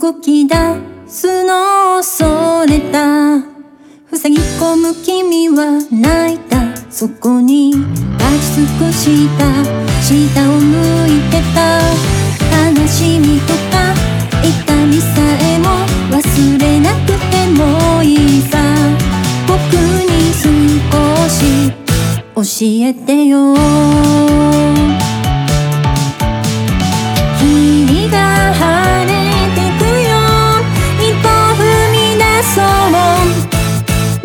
動き出すのを恐れた。塞ぎ込む君は泣いた。そこに立ち尽くした。下を向いてた。悲しみとか痛みさえも忘れなくてもいいさ。僕に少し教えてよ。霧が晴れてくよ。一歩踏み出そう。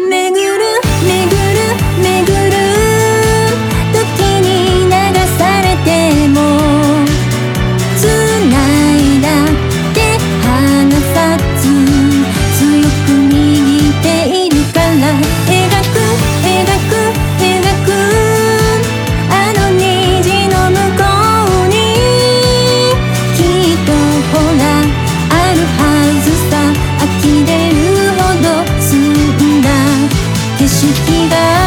巡る巡る巡る時に流されても繋いだ手離さず強く握っているから。描く描く描くあの虹の向こうにきっとほらあるはずさ。呆れるほど澄んだ景色が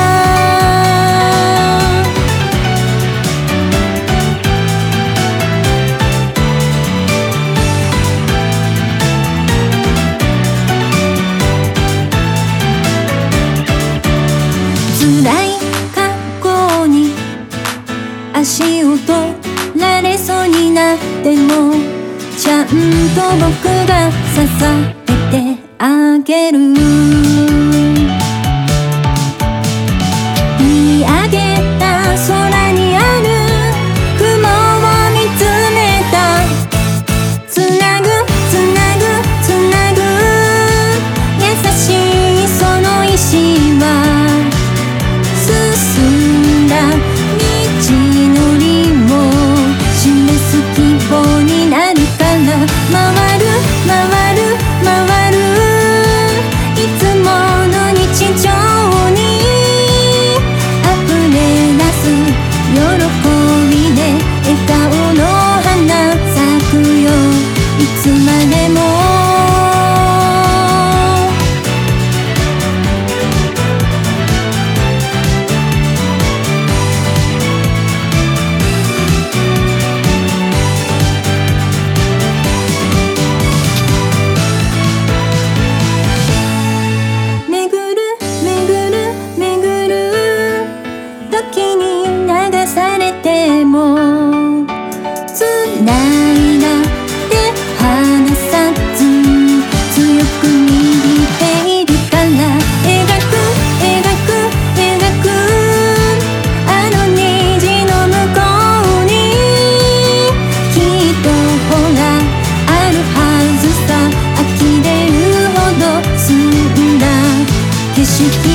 辛い過去に足を取られそうになってもちゃんと僕が支えてあげる。見上げた空にある雲を見つめた。つなぐつなぐつなぐ優しいその意志は進んだ道のりも示す希望になるから。回る回る回るいつもの日常に溢れ出す喜びで笑顔の花咲くよ。いつまでも繋いだ手離さず強く握っているから。描く描く描くあの虹の向こうにきっとほらあるはずさ。呆れるほど澄んだ景色